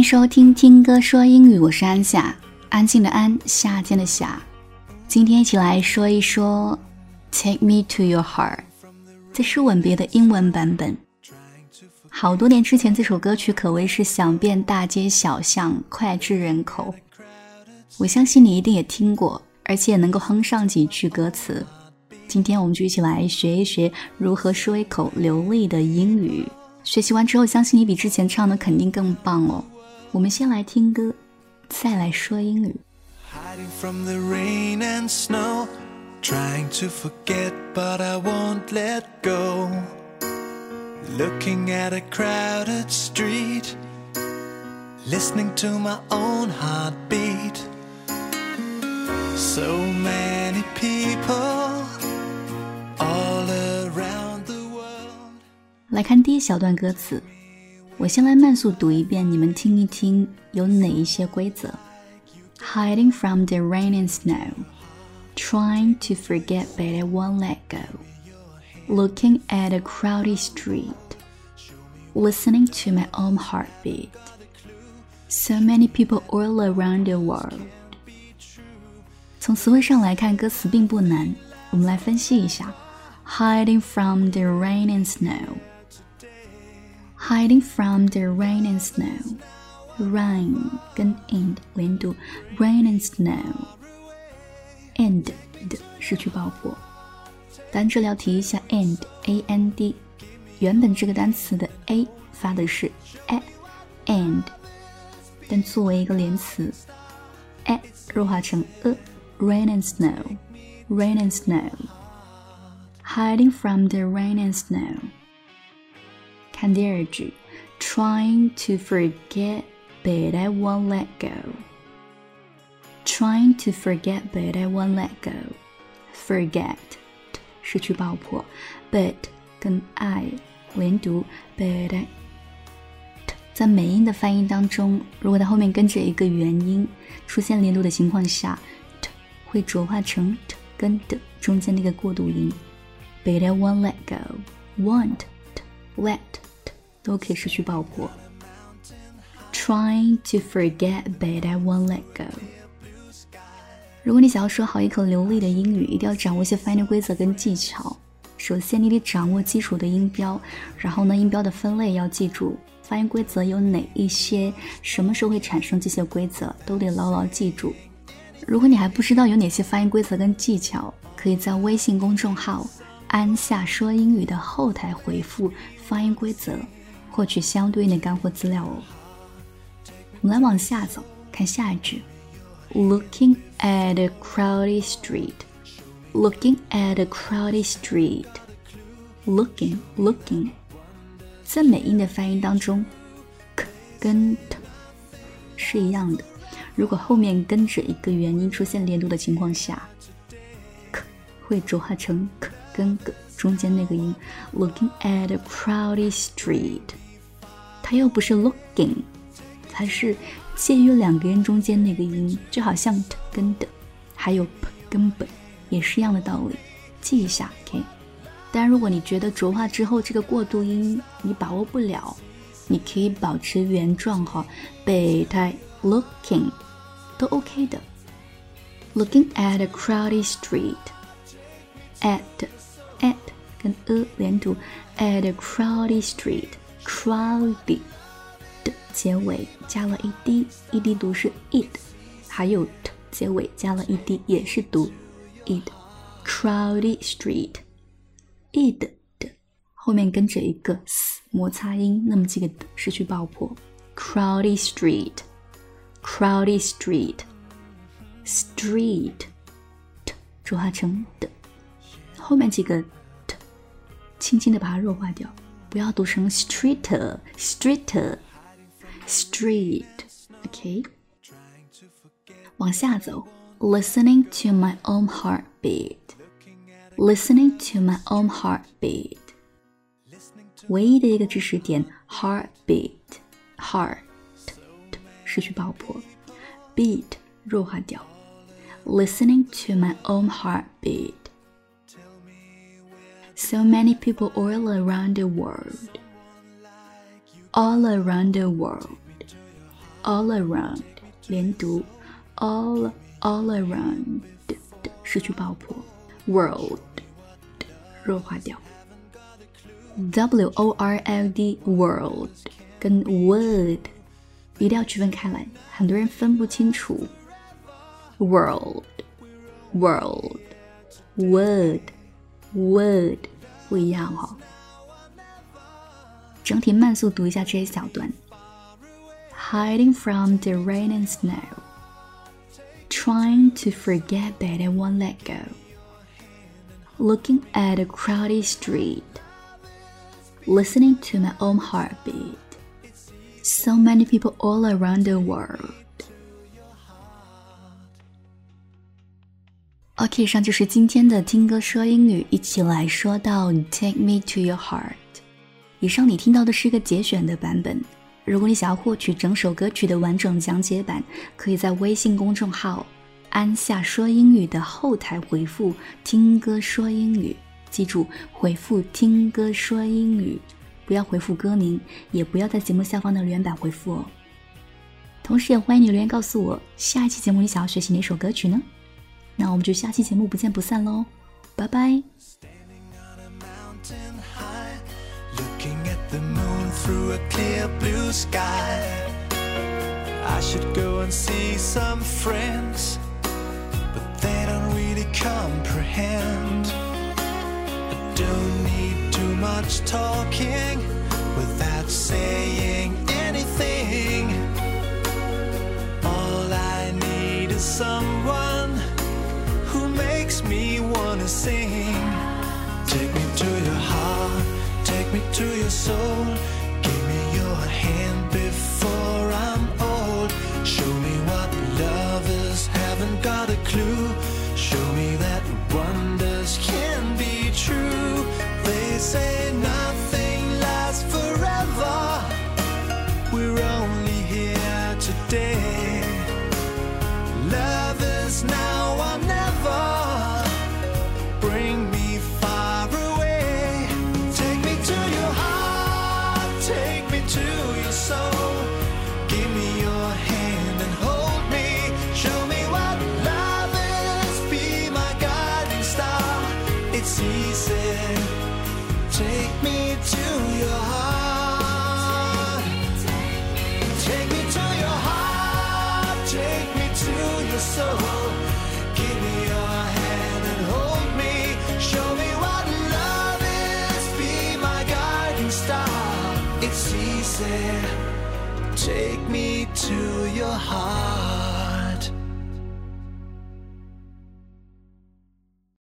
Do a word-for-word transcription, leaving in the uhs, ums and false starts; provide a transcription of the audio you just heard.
收听听歌说英语，我是安夏，安静的安，夏天的夏。今天一起来说一说 Take Me to Your Heart， 这是吻别的英文版本。好多年之前，这首歌曲可谓是响遍大街小巷，脍炙人口。我相信你一定也听过，而且也能够哼上几句歌词。今天我们就一起来学一学如何说一口流利的英语。学习完之后，相信你比之前唱的肯定更棒哦。我们先来听歌，再来说英语。 Hiding from the rain and snow, trying to forget but I won't let go. Looking at a crowded street, listening to my own heartbeat. So many people all around the world. 来看第一小段歌词，我先来慢速读一遍，你们听一听有哪一些规则。 Hiding from the rain and snow, trying to forget but I won't let go. Looking at a crowded street, listening to my own heartbeat. So many people all around the world. 从词汇上来看，歌词并不难，我们来分析一下。 Hiding from the rain and snow, Hiding from the rain and snow. Rain 跟 and 连读 Rain and snow. And 的失去爆破，但这里要提一下 and A N D， 原本这个单词的 A 发的是 a and， 但作为一个连词 a 弱化成 a Rain and snow, Rain and snow. Hiding from the rain and snow. 看第二句 Trying to forget but I won't let go. Trying to forget but I won't let go. Forget 失去爆破， but 跟 I 连读 but I。 在美音的发音当中，如果它后面跟着一个元音出现连读的情况下， t 会浊化成 t 跟的中间那个过渡音。 But I won't let go. Want t, let t 都可以失去爆破。 Trying to forget but I won't let go。 如果你想要说好一口流利的英语，一定要掌握一些发音的规则跟技巧。首先你得掌握基础的音标，然后呢音标的分类要记住，发音规则有哪一些，什么时候会产生这些规则，都得牢牢记住。如果你还不知道有哪些发音规则跟技巧，可以在微信公众号安夏说英语的后台回复发音规则，获取相对应的干货资料哦。我们来往下走，看下一句 Looking at a crowded street. Looking at a crowded street. Looking, looking 在美音的发音当中 k 跟 t 是一样的，如果后面跟着一个元音出现连读的情况下， k 会浊化成 k 跟 g 中间那个音。 Looking at a crowded street， 它又不是 looking， 它是介于两个音中间那个音，就好像 t 跟 d 还有 p 跟 b 也是一样的道理，记一下 OK。 当然如果你觉得浊化之后这个过渡音你把握不了，你可以保持原状哈，备胎 looking 都 OK 的。 Looking at a crowded street. At at 跟 a 连读 At a crowded street. Crowded 的结尾加了 ed， ed 读是 id， 还有 t 结尾加了 ed 也是读 id。 Crowded street。 id 的后面跟着一个 s 摩擦音，那么这个的失去爆破。 Crowded street. Crowded street. Street 的浊化成的，后面几个 t 轻轻的把它弱化掉，不要读成 street street street OK。 往下走 Listening to my own heartbeat. Listening to my own heartbeat. 唯一的一个知识点 heartbeat heart 失去爆破， beat 弱化掉。 Listening to my own heartbeat. So many people all around the world. All around the world. all around 连读 all all around 失去爆破 world 弱化掉 W O R L D world 跟 word 一定要区分开来，很多人分不清楚 world world word word 不一样哦。整体慢速读一下这一小段 Hiding from the rain and snow Trying to forget but I won't let go Looking at a crowded street Listening to my own heartbeat So many people all around the world OK 以上就是今天的听歌说英语，一起来说到 Take me to your heart。以上你听到的是一个节选的版本，如果你想要获取整首歌曲的完整讲解版，可以在微信公众号安夏说英语的后台回复听歌说英语，记住回复听歌说英语，不要回复歌名，也不要在节目下方的留言板回复哦。同时也欢迎你留言告诉我，下一期节目你想要学习哪首歌曲呢？那我们就下期节目不见不散咯，拜拜。 Through a clear blue sky I should go and see some friends But they don't really comprehend I don't need too much talking Without saying anything All I need is someone Who makes me wanna sing Take me to your heart Take me to your soul Give me your hand before I'm old Show me what lovers haven't got a clue Show me that wonders can be true They say nothing lasts forever We're only here today Love is now or never Bring me far away Take me to your heart Take me to your soul Give me your hand and hold me Show me what love is Be my guiding star It's easy Take me to your heart Take me to your heart Take me to your soul Give me your hand and hold me Show me what love is Be my guiding star It's easy Take me to your heart